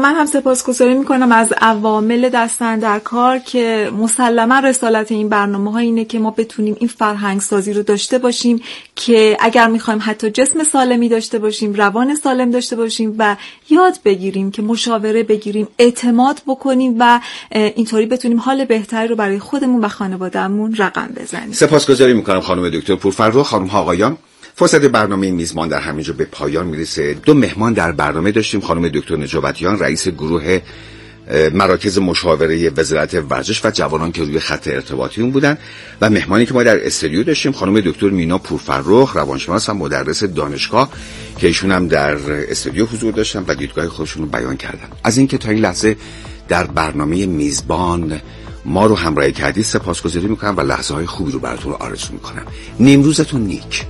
من هم سپاسگزاری میکنم از عوامل دست‌اندرکار که مسلما رسالت این برنامه‌ها اینه که ما بتونیم این فرهنگ سازی رو داشته باشیم که اگر میخوایم حتی جسم سالمی داشته باشیم، روان سالم داشته باشیم و یاد بگیریم که مشاوره بگیریم، اعتماد بکنیم و اینطوری بتونیم حال بهتری رو برای خودمون و خانواده‌مون رقم بزنیم. سپاسگزاری میکنم خانم دکتر پورفرخ. خانم ها آقایان، فرصت برنامه میزبان در همینجا به پایان میرسه. 2 مهمان در برنامه داشتیم. خانم دکتر نجابتیان، رئیس گروه مراکز مشاوره وزارت ورزش و جوانان که روی خط ارتباطی اون بودن، و مهمانی که ما در استودیو داشتیم خانم دکتر مینا پورفرخ، روانشناس و مدرس دانشگاه که ایشون هم در استودیو حضور داشتن و دیدگاه خودشون رو بیان کردن. از اینکه تا این لحظه در برنامه میزبان ما رو همراهی کردید سپاسگزاری میکنم و لحظه های خوبی رو براتون آرزو میکنم. نیمروزتون نیک.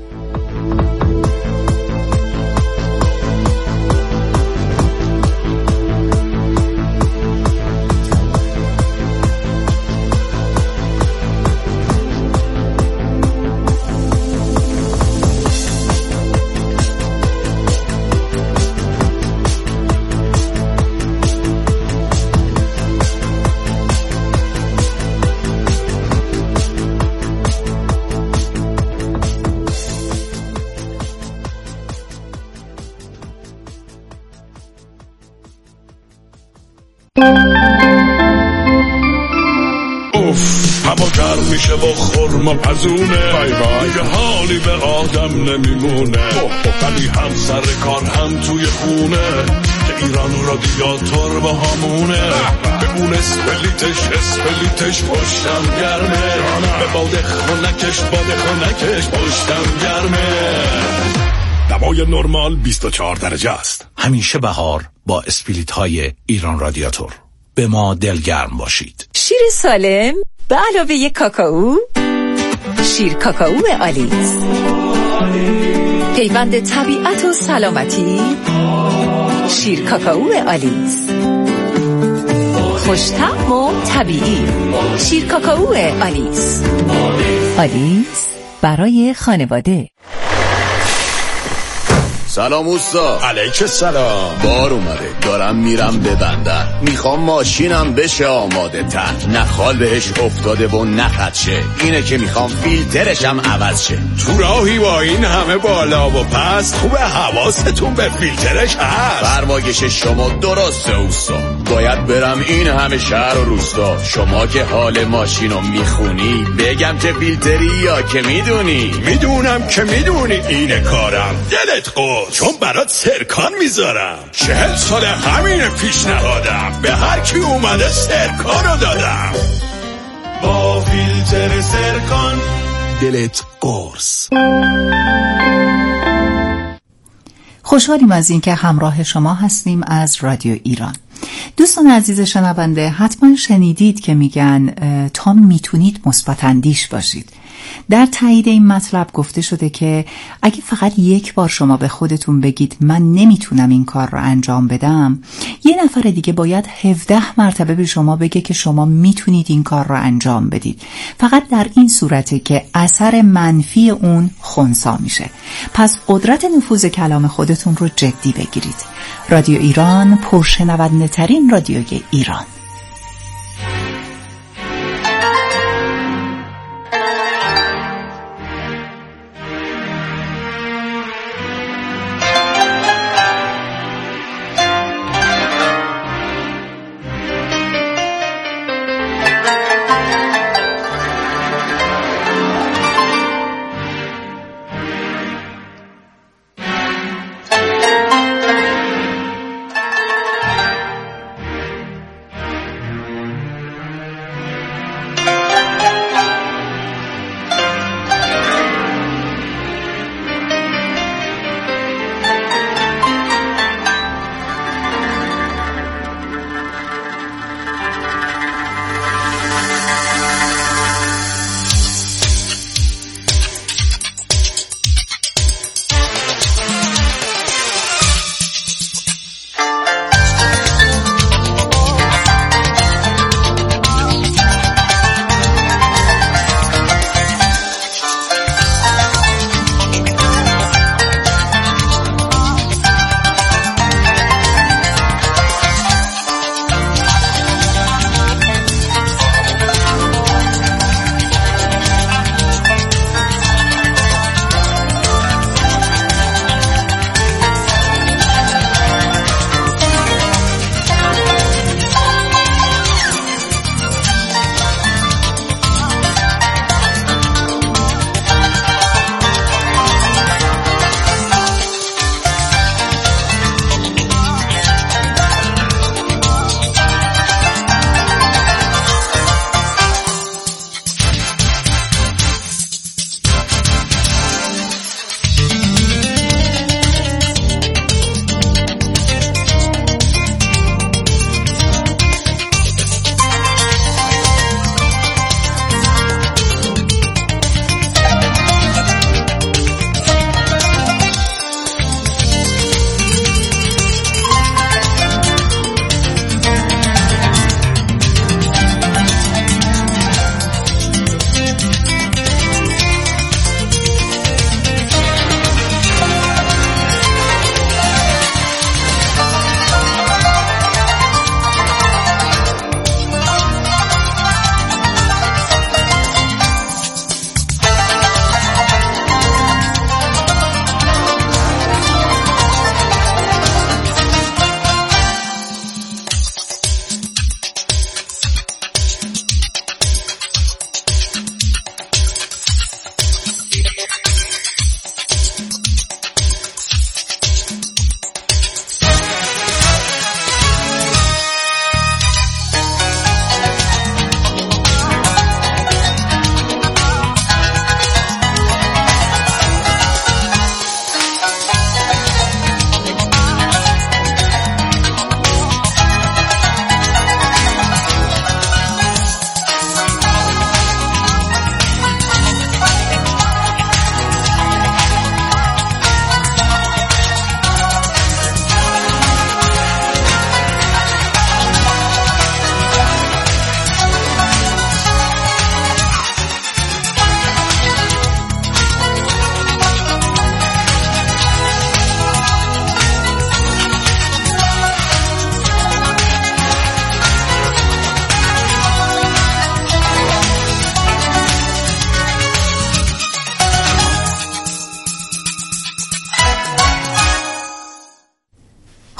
هوا گرم میشه با خرما پزونه، دیگه حالی به آدم نمیمونه، ولی هم سر کار هم توی خونه که ایران رادیاتور با همونه، به اون اسپلیتش پشتم گرمه، به باد خونکش پشتم گرمه. دمای نرمال 24 درجه است. همیشه بهار با اسپلیت های ایران رادیاتور. به ما دلگرم باشید. شیر سالم به علاوه یک کاکائو، شیر کاکائو آلیس، پیوند طبیعت و سلامتی. شیر کاکائو آلیس، خوش‌طعم و طبیعی. شیر کاکائو آلیس، آلیس برای خانواده. سلام اوستا. علیک سلام. بار اومده، دارم میرم به بندر، میخوام ماشینم بشه آماده تر، نه خال بهش افتاده و نه خدشه، اینه که میخوام فیلترشم عوض شه. تو راهی با این همه بالا و پس، خوبه حواستون به فیلترش هست. فرمایش شما درسته اوستا، باید برم این همه شهر و روستا. شما که حال ماشینو میخونی، بگم که فیلتری یا که میدونی؟ میدونم که میدونی اینه کارم، دلت قول، چون برات سرکان میذارم. 40 سال همین پیشنهادم، به هر کی اومده سرکانو دادم. با فیلتر سرکان دلت قرص. خوشحالیم از اینکه همراه شما هستیم از رادیو ایران. دوستان عزیز شنونده، حتما شنیدید که میگن تا میتونید مثبت اندیش باشید. در تایید این مطلب گفته شده که اگه فقط یک بار شما به خودتون بگید من نمیتونم این کار رو انجام بدم، یه نفر دیگه باید 17 مرتبه به شما بگه که شما میتونید این کار رو انجام بدید. فقط در این صورته که اثر منفی اون خنثی میشه. پس قدرت نفوذ کلام خودتون رو جدی بگیرید. رادیو ایران، پرشنونده ترین رادیوی ایران.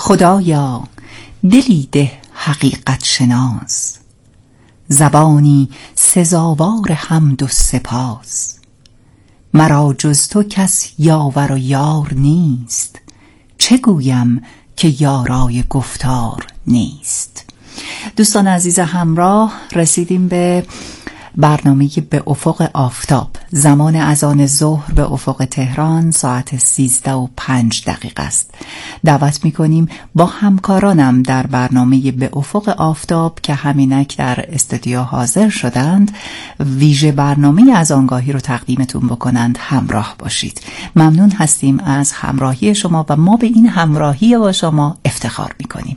خدایا دلی ده حقیقت شناس، زبانی سزاوار حمد و سپاس. مرا جز تو کس یاور و یار نیست، چه گویم که یارای گفتار نیست. دوستان عزیز همراه، رسیدیم به برنامه به افق آفتاب. زمان اذان ظهر به افق تهران ساعت 13:05 است. دعوت می‌کنیم با همکارانم در برنامه به افق آفتاب که همینک در استودیو حاضر شدند، ویژه برنامه اذانگاهی رو تقدیمتون بکنند. همراه باشید. ممنون هستیم از همراهی شما و ما به این همراهی با شما افتخار می‌کنیم.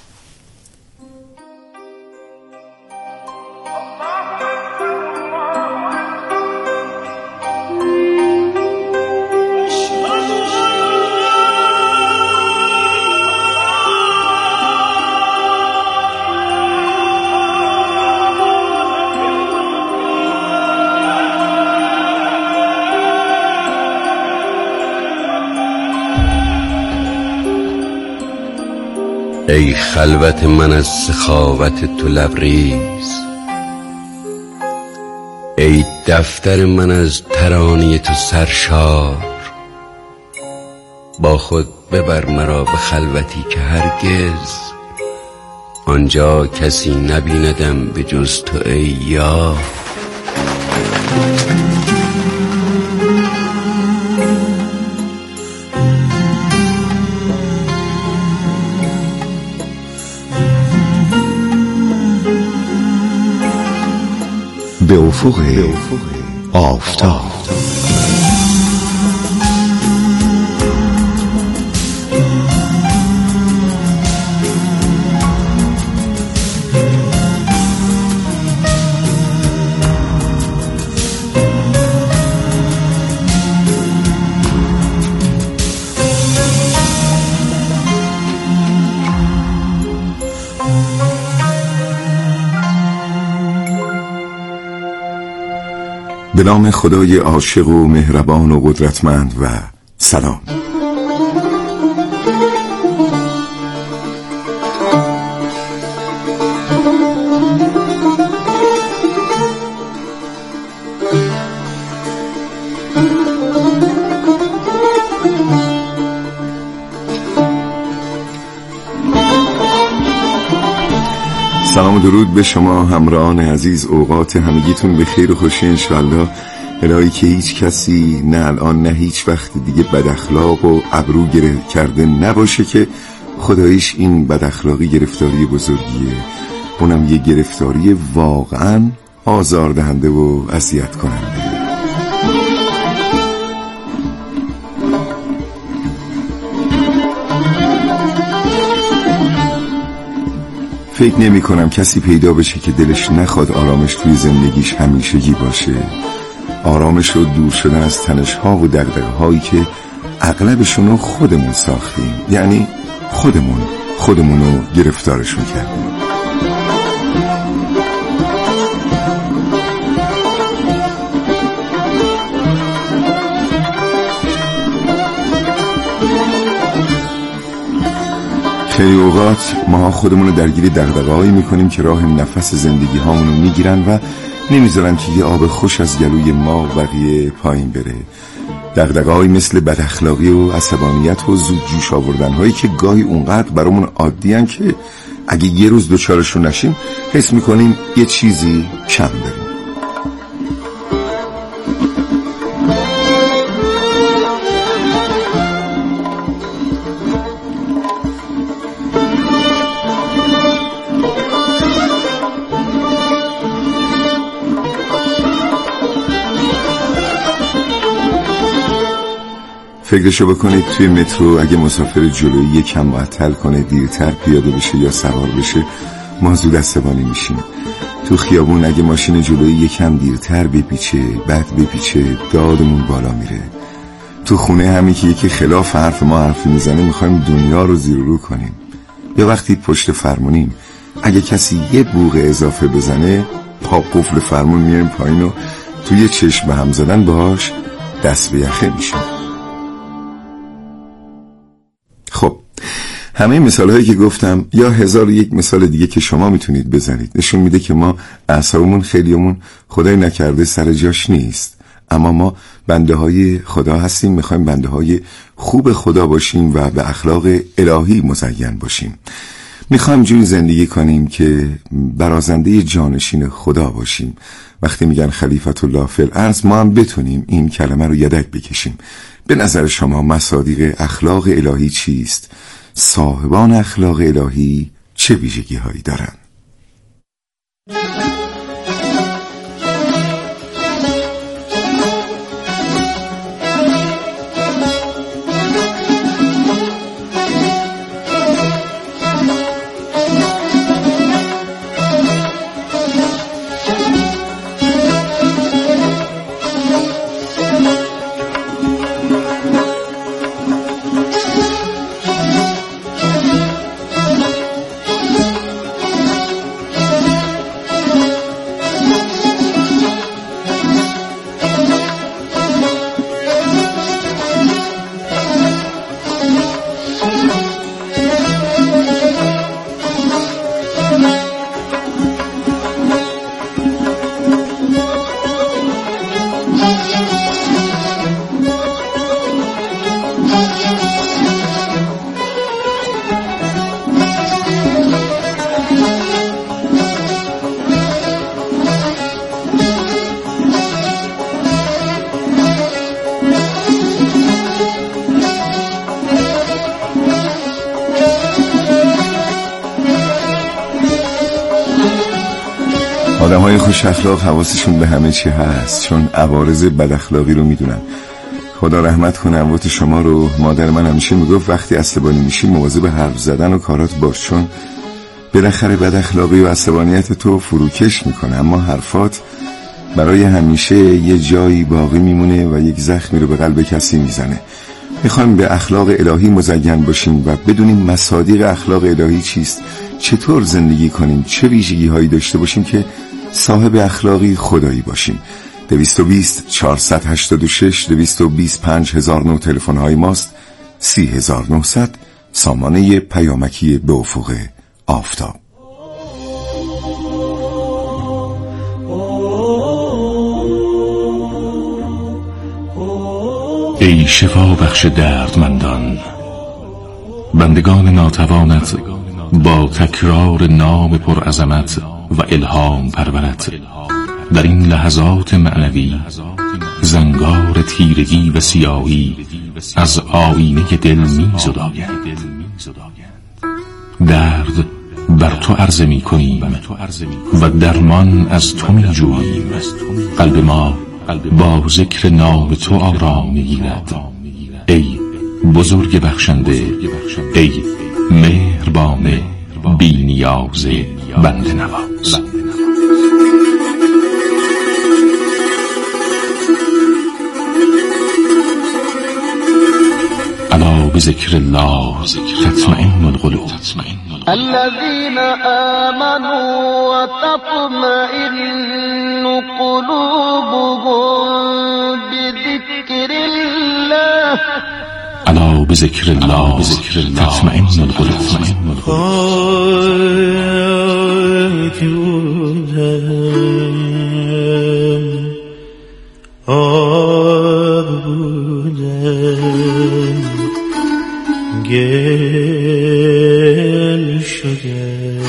ای خلوت من از سخاوت تو لبریز، ای دفتر من از ترانه تو سرشار. با خود ببر مرا به خلوتی که هرگز آنجا کسی نبیندم به جز تو ای یار. به افق آفتاب. به نام خدای عاشق و مهربان و قدرتمند و سلام. سلام و درود به شما همراهان عزیز. اوقات همگیتون به خیر و خوشی انشالله. الهی که هیچ کسی نه الان نه هیچ وقت دیگه بد اخلاق و ابرو گره کرده نباشه که خداییش این بد اخلاقی گرفتاری بزرگیه، اونم یه گرفتاری واقعا آزاردهنده و اذیت کننده. فکر نمی کنم کسی پیدا بشه که دلش نخواد آرامش توی زندگیش همیشگی باشه. آرامش رو دور شدن از تنش‌ها و دغدغه‌هایی که اغلبشون رو خودمون ساختیم، یعنی خودمون رو گرفتارشون کردیم. خیلی اوقات ما خودمون رو درگیر دغدغه‌هایی میکنیم که راه نفس زندگی هامون رو میگیرن و نمیذارن که یه آب خوش از گلوی ما و بقیه پایین بره. دغدغه‌هایی مثل بداخلاقی و عصبانیت و زود جوش آوردن هایی که گاهی اونقدر برامون عادی ان که اگه یه روز دوچارشون نشیم حس میکنیم یه چیزی کم داریم. فکرشو بکنید توی مترو اگه مسافر جلویی یکم معطل کنه، دیرتر پیاده بشه یا سوار بشه، ما زود عصبانی میشیم. تو خیابون اگه ماشین جلویی یکم دیرتر بپیچه، بعد بپیچه، دادمون بالا میره. تو خونه همین که یکی خلاف حرف ما حرفی میزنه میخوایم دنیا رو زیر و رو کنیم. یا وقتی پشت فرمونیم اگه کسی یه بوق اضافه بزنه پا قفل فرمون میاریم پایین و توی چشم به هم زدن باهاش دست به یخه میشیم. خب همه مثالهایی که گفتم یا 1001 مثال دیگه که شما میتونید بزنید نشون میده که ما اعصابمون خیلیمون خدای نکرده سر جاش نیست، اما ما بنده های خدا هستیم، میخوایم بنده های خوب خدا باشیم و به اخلاق الهی مزین باشیم. میخوایم جوری زندگی کنیم که برازنده جانشین خدا باشیم. وقتی میگن خلیفت الله فی الارض، ما هم بتونیم این کلمه رو یدک بکشیم. به نظر شما مصادیق اخلاق الهی چیست؟ صاحبان اخلاق الهی چه ویژگی هایی دارند؟ آدم‌های خوش اخلاق حواسشون به همه چی هست، چون عوارض بد اخلاقی رو میدونن. خدا رحمت کنه اموات شما رو. مادر من همیشه میگفت وقتی عصبانی میشی مواظب حرف زدن و کارات باش، چون بالاخره بد اخلاقی و عصبانیت تو فروکش میکنه، اما حرفات برای همیشه یه جایی باقی میمونه و یک زخمی رو به قلب کسی میزنه. میخوایم به اخلاق الهی مزین باشیم و بدونیم مصادیق اخلاق الهی چیست، چطور زندگی کنیم، چه ویژگی هایی داشته باشیم که صاحب اخلاقی خدایی باشیم. 220 486 220 5009 تلفن های ماست. 30900 سامانه پیامکی به افق آفتاب. ای شفا بخش دردمندان، بندگان ناتوانت با تکرار نام پرعظمت و الهام پرورت در این لحظات معنوی زنگار تیرگی و سیاهی از آینه دل می زداید. درد بر تو عرضه می کنیم و درمان از تو می جوییم. قلب ما با ذکر نام تو آرام می گیرد. ای بزرگ بخشنده، ای مهربان بی نیاز بنده نواز. الا بذکر الله تطمئن القلوب. الذين آمنوا وتطمئن قلوبهم بذكر الله. الا بذكر الله تطمئن القلوب. گل شده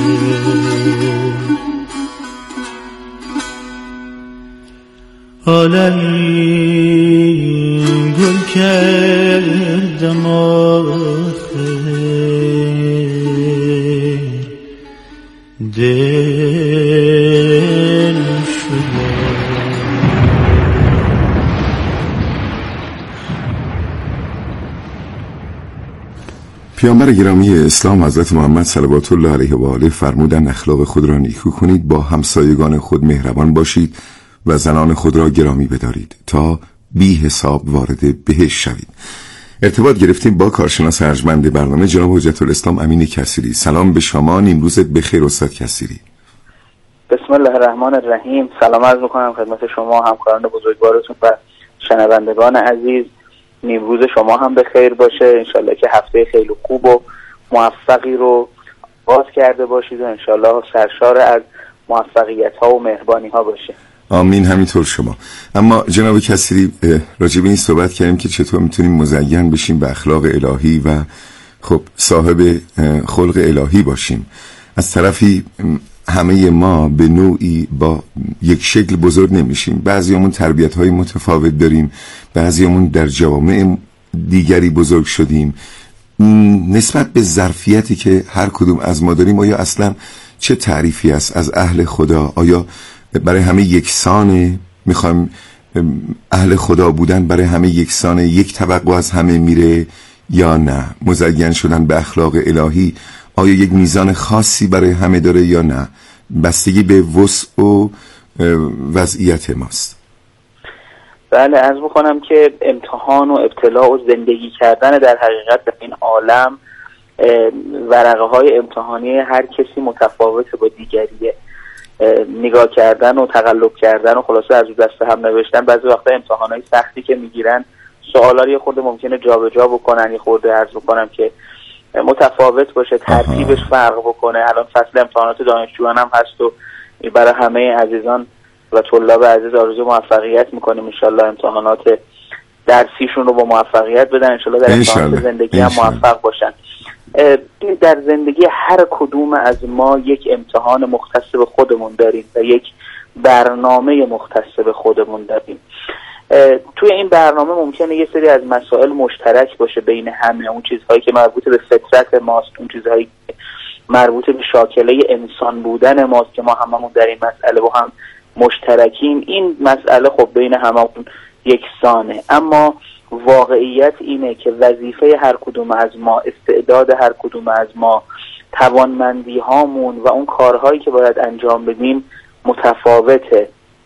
حالایی گل کردم آخر دل شده. پیامبر گرامی اسلام حضرت محمد صلوات الله علیه و آله فرمودند اخلاق خود را نیکو کنید، با همسایگان خود مهربان باشید و زنان خود را گرامی بدارید تا بی حساب وارد بهشت شوید. ارتباط گرفتیم با کارشناس ارجمند برنامه جناب حجت الاسلام امین کثیری. سلام به شما، نیمروزت بخیر استاد کثیری. بسم الله الرحمن الرحیم. سلام عرض می‌کنم خدمت شما همکاران بزرگوارتون و شنوندگان عزیز. نیمروز شما هم به خیر باشه، انشالله که هفته خیلی خوب و موفقی رو باز کرده باشید و انشالله سرشار از موفقیت ها و مهربانی ها باشه. آمین. همینطور شما. اما جناب کثیری راجع به این صحبت کردیم که چطور میتونیم مزین بشیم به اخلاق الهی و خب صاحب خلق الهی باشیم. از طرفی همه ما به نوعی با یک شکل بزرگ نمیشیم. بعضیامون تربیت‌های متفاوت داریم، بعضیامون در جوامع دیگری بزرگ شدیم. نسبت به ظرفیتی که هر کدوم از ما داریم، آیا اصلا چه تعریفی است از اهل خدا؟ آیا برای همه یکسانه؟ میخوایم اهل خدا بودن برای همه یکسانه، یک توقع از همه میره یا نه؟ مزین شدن به اخلاق الهی آیا یک میزان خاصی برای همه داره یا نه؟ بستگی به وسع و وضعیت ماست. بله، عرض میکنم که امتحان و ابتلا و زندگی کردن در حقیقت در این عالم، ورقه های امتحانی هر کسی متفاوته با دیگریه. نگاه کردن و تقلب کردن و خلاصه از دست هم نوشتن، بعضی وقتا امتحانای سختی که میگیرن سوالا رو خود ممکنه جابجا بکنن، خورده عرض میکنم که متفاوت باشه، ترتیبش فرق بکنه. الان فصل امتحانات دانشجویان هم هست و برای همه عزیزان و طلاب عزیز آرزوی موفقیت میکنیم. انشالله امتحانات درسیشون رو با موفقیت بدن، انشالله در امتحانات زندگی هم موفق باشن. در زندگی هر کدوم از ما یک امتحان مختص به خودمون داریم و یک برنامه مختص به خودمون داریم. توی این برنامه ممکنه یه سری از مسائل مشترک باشه بین همه، اون چیزهایی که مربوط به فطرت ماست، اون چیزهایی که مربوط به شاکله انسان بودن ماست که ما هممون در این مسئله با هم مشترکیم. این مسئله خب بین هممون یکسانه، اما واقعیت اینه که وظیفه هر کدوم از ما، استعداد هر کدوم از ما، توانمندی هامون و اون کارهایی که باید انجام بدیم متفاوته.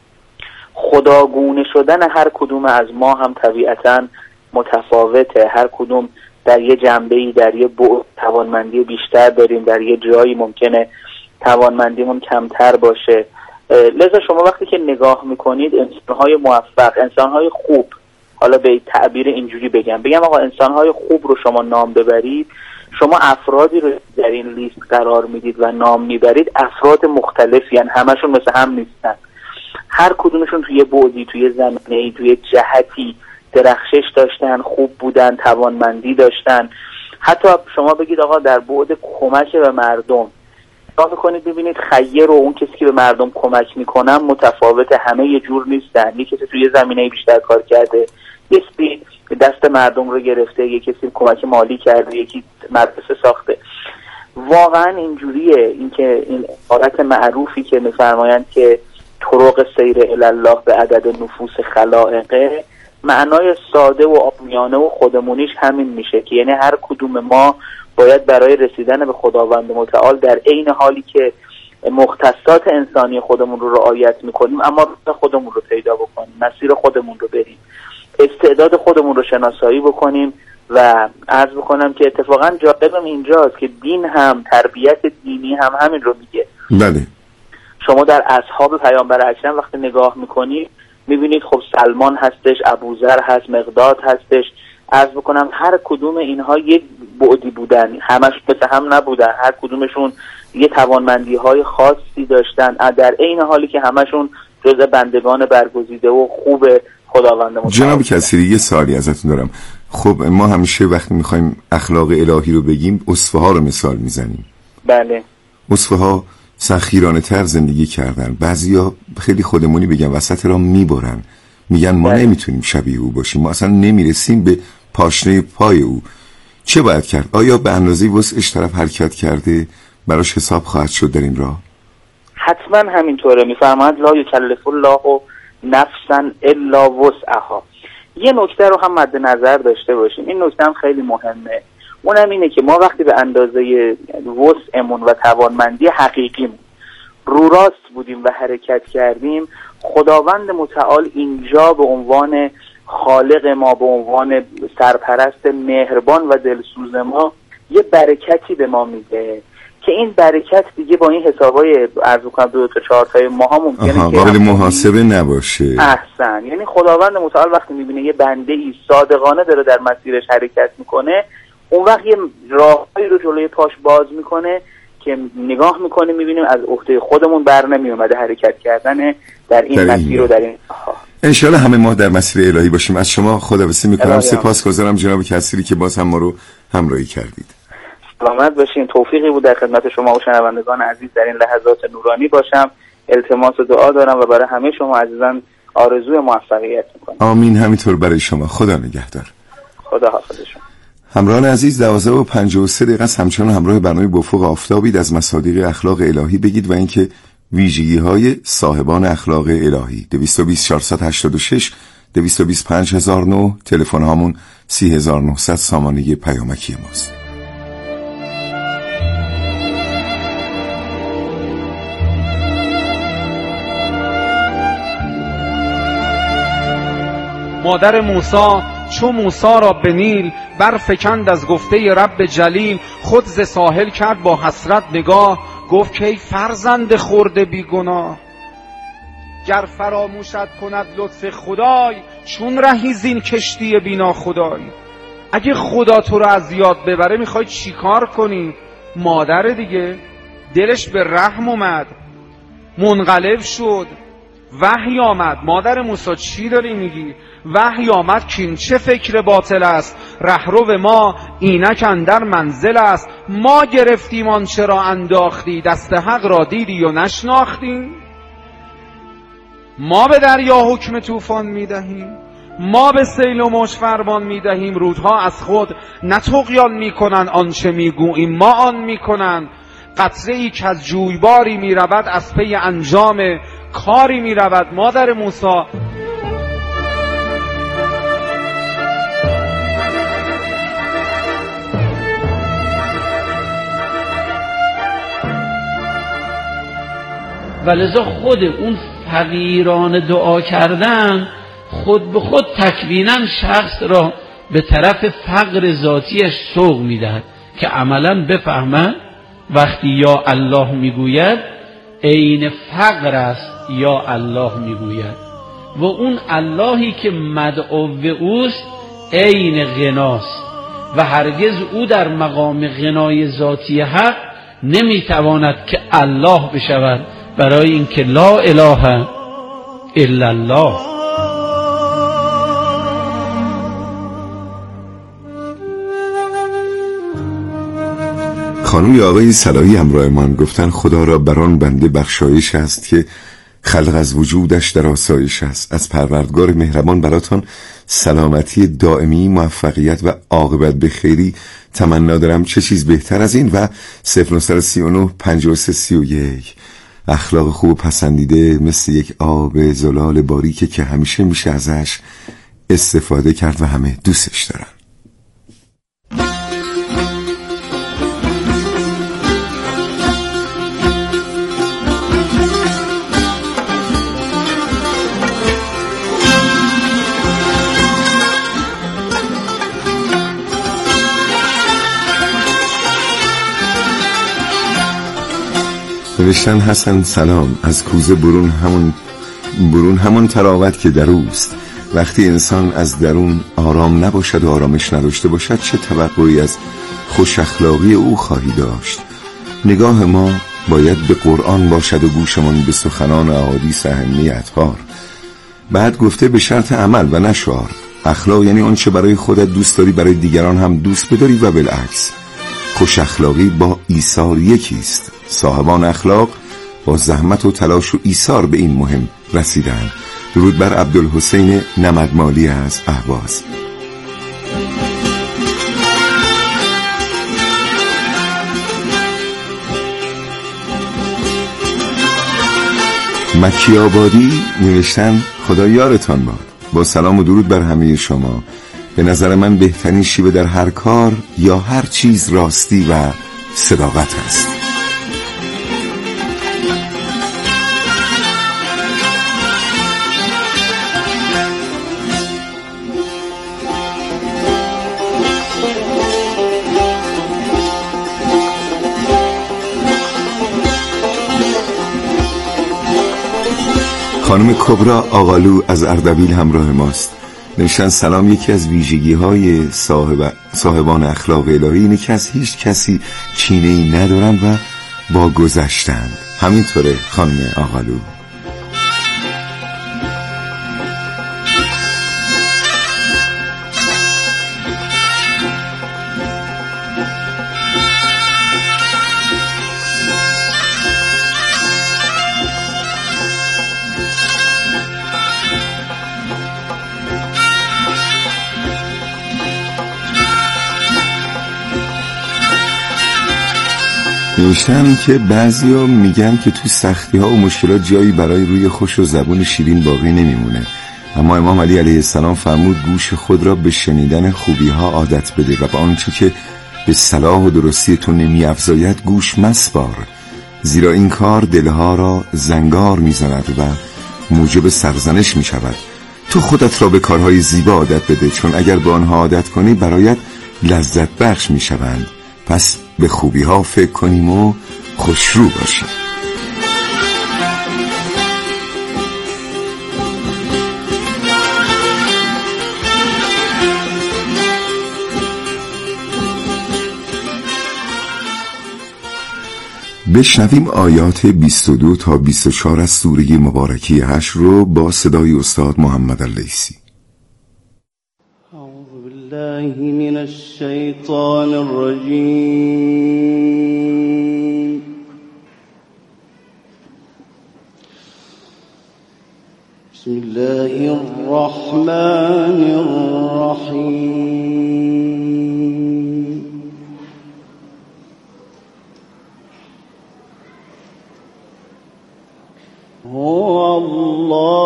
خداگونه شدن هر کدوم از ما هم طبیعتاً متفاوته. هر کدوم در یه جنبه‌ای، در یه بعد توانمندی بیشتر داریم، در یه جایی ممکنه توانمندیمون کمتر باشه. لذا شما وقتی که نگاه میکنید انسان‌های موفق، انسان‌های خوب، حالا به تعبیر اینجوری بگم آقا انسان‌های خوب رو شما نام ببرید، شما افرادی رو در این لیست قرار میدید و نام میبرید، افراد مختلفی هستند، همشون مثل هم نیستن. هر کدومشون توی بعدی، توی زمینه‌ای، توی جهتی درخشش داشتن، خوب بودن، توانمندی داشتن. حتی شما بگید آقا در بعد کمک به مردم نگاه کنید ببینید خیر و اون کسی که به مردم کمک میکنن متفاوته، همه یه جور نیستن. یکی کسی توی زمینه‌ای بیشتر کار کرده، یکی دست مردم رو گرفته، یکی کسی کمک مالی کرده، یکی مدرسه ساخته. واقعا اینجوریه. اینکه این عبارت معروفی که میفرمایند که طرق سیر الله به عدد نفوس خلائقه، معنای ساده و عامیانه و خودمونیش همین میشه که یعنی هر کدوم ما باید برای رسیدن به خداوند متعال در عین حالی که مختصات انسانی خودمون رو رعایت میکنیم، اما خودمون رو پیدا بکنیم، مسیر خودمون رو بریم، استعداد خودمون رو شناسایی بکنیم. و عرض بکنم که اتفاقا جالبم اینجاست که دین هم، تربیت دینی هم همین رو میگه. بله. شما در اصحاب پیامبر اکرم وقتی نگاه میکنید میبینید خب سلمان هستش، ابوذر هست، مقداد هستش. عرض بکنم هر کدوم اینها یک بعدی بودن، همش مثل هم نبودن، هر کدومشون یه توانمندی های خاصی داشتن، در عین حالی که همشون جزء بندگان برگزیده و خوب خداوند متعال. جناب کثیری یه سوالی ازتون دارم. خب ما همیشه وقتی میخوایم اخلاق الهی رو بگیم اسوه ها رو مثال میزنیم. بله. اسوه ها سخیرانه تر زندگی کردن، بعضیا خیلی خودمونی بگن وسط را میبرن، میگن ما نمیتونیم شبیه او باشیم، ما اصلا نمیرسیم به پاشنه پای او. چه باید کرد؟ آیا به اندازه وسعش طرف حرکت کرده براش حساب خواهد شد در این راه؟ حتما همینطوره. میفرماید لا یکلف الله نفسا الا وسعها. یه نکته رو هم مد نظر داشته باشیم، این نکته هم خیلی مهمه. اونم اینه که ما وقتی به اندازه وسعمون و توانمندی حقیقیمون رو راست بودیم و حرکت کردیم، خداوند متعال اینجا به عنوان خالق ما، به عنوان سرپرست مهربان و دلسوز ما یه برکتی به ما میده که این برکت دیگه با این حسابای عرض کنم 2 تا 4 تای ماها ممکنه که قابل محاسبه نباشه. احسن. یعنی خداوند متعال وقتی میبینه یه بنده ای صادقانه داره در مسیرش حرکت میکنه، اون وقت یه راههایی رو جلوی پاش باز میکنه که نگاه میکنه میبینیم از عهده خودمون بر نمی اومده حرکت کردن در این مسیر و در این انشالله همه ما در مسیر الهی باشیم. از شما خداحافظی میکنم. سپاسگزارم جناب کسری که باز هم ما رو همراهی کردید. سلامت باشین. توفیقی بود در خدمت شما و شنوندگان عزیز در این لحظات نورانی باشم. التماس و دعا دارم و برای همه شما عزیزان آرزوی موفقیت میکنم. آمین. همینطور برای شما. خدا نگهدار. خدا حافظ شما. همراهان عزیز، 12:53 همچنان همراه برنامه بافق آفتابید. از مصادیق اخلاق الهی بگید و اینکه ویژگی‌های صاحبان اخلاق الهی. 220 486 220 5009 تلفن هامون 3900 سامانه پیامکی ماست. مادر موسی چو موسی را به نیل برفکند از گفته رب جلیل، خود ز ساحل کرد با حسرت نگاه، گفت که ای فرزند خرده بی گناه، گر فراموشت کند لطف خدای، چون رهی زین کشتی بینا خدای. اگه خدا تو رو از یاد ببره میخوای چی کار کنی؟ مادر دیگه دلش به رحم اومد، منقلب شد، وحی آمد. مادر موسی چی داری میگی؟ وحی آمد که این چه فکر باطل است، رهرو ما اینک اندر منزل است. ما گرفتیم آنچه را انداختی، دست حق را دیدی و نشناختی. ما به دریا حکم طوفان میدهیم، ما به سیل و موج فرمان میدهیم. رودها از خود نه طغیان میکنن، آنچه میگوییم ما آن میکنن. قطره ای که از جویباری میرود، از پی انجام کاری میرود. مادر موسی و لذا خود اون فقیران دعا کردن خود به خود تکویناً شخص را به طرف فقر ذاتیش سوق میدهد که عملاً بفهمن وقتی یا الله میگوید عین فقر است یا الله میگوید و اون اللهی که مدعو اوست عین غناست و هرگز او در مقام غنای ذاتی حق نمیتواند که الله بشود، برای اینکه لا اله الا الله. خانم یا آقای صلاحی همراه من گفتن خدا را بران بنده بخشایش است که خلق از وجودش در آسایش است. از پروردگار مهربان براتان سلامتی دائمی، موفقیت و عاقبت به خیری تمنا دارم. چه چیز بهتر از این؟ و 0939 5331 اخلاق خوب و پسندیده مثل یک آب زلال باریکه که همیشه میشه ازش استفاده کرد و همه دوستش دارن. نوشتن حسن سلام، از کوزه برون همون تراوت که در اوست. وقتی انسان از درون آرام نباشد و آرامش نداشته باشد چه توقعی از خوش اخلاقی او خواهی داشت؟ نگاه ما باید به قرآن باشد و گوشمان به سخنان احادیث ائمه اطهار. بعد گفته به شرط عمل و نه شعار. اخلاق یعنی آن چه برای خودت دوست داری برای دیگران هم دوست بداری و بالعکس. خوش اخلاقی با ایثار یکیست. صاحبان اخلاق با زحمت و تلاش و ایثار به این مهم رسیدند. درود بر عبدالحسین نمدمالی از اهواز. مکی آبادی نوشتن خدا یارتان باد. با سلام و درود بر همه شما. به نظر من بهترین شیوه در هر کار یا هر چیز راستی و صداقت است. خانم کبرا آقالو از اردبیل همراه ماست. نوشتن سلام، یکی از ویژگی های صاحبان اخلاق الهی اینه که از هیچ کسی کینه‌ای ندارن و با گذشتن. همینطوره خانم آقالو؟ نوشتن که بعضیا میگن که تو سختی ها و مشکلات جایی برای روی خوش و زبون شیرین باقی نمیمونه، اما امام علی علیه السلام فرمود گوش خود را به شنیدن خوبی ها عادت بده و به آنچه که به صلاح و درستی تو نمی‌افزاید گوش مسپار، زیرا این کار دلها را زنگار میزند و موجب سرزنش میشود. تو خودت را به کارهای زیبا عادت بده، چون اگر به آنها عادت کنی برایت لذت بخش میشوند. پس به خوبی ها فکر کنیم و خوشرو باشیم. بشنویم آیات 22 تا 24 از سوره مبارکی حشر رو با صدای استاد محمد اللیثی. بالله من الشیطان الرجیم. بسم الله الرحمن الرحیم. هو الله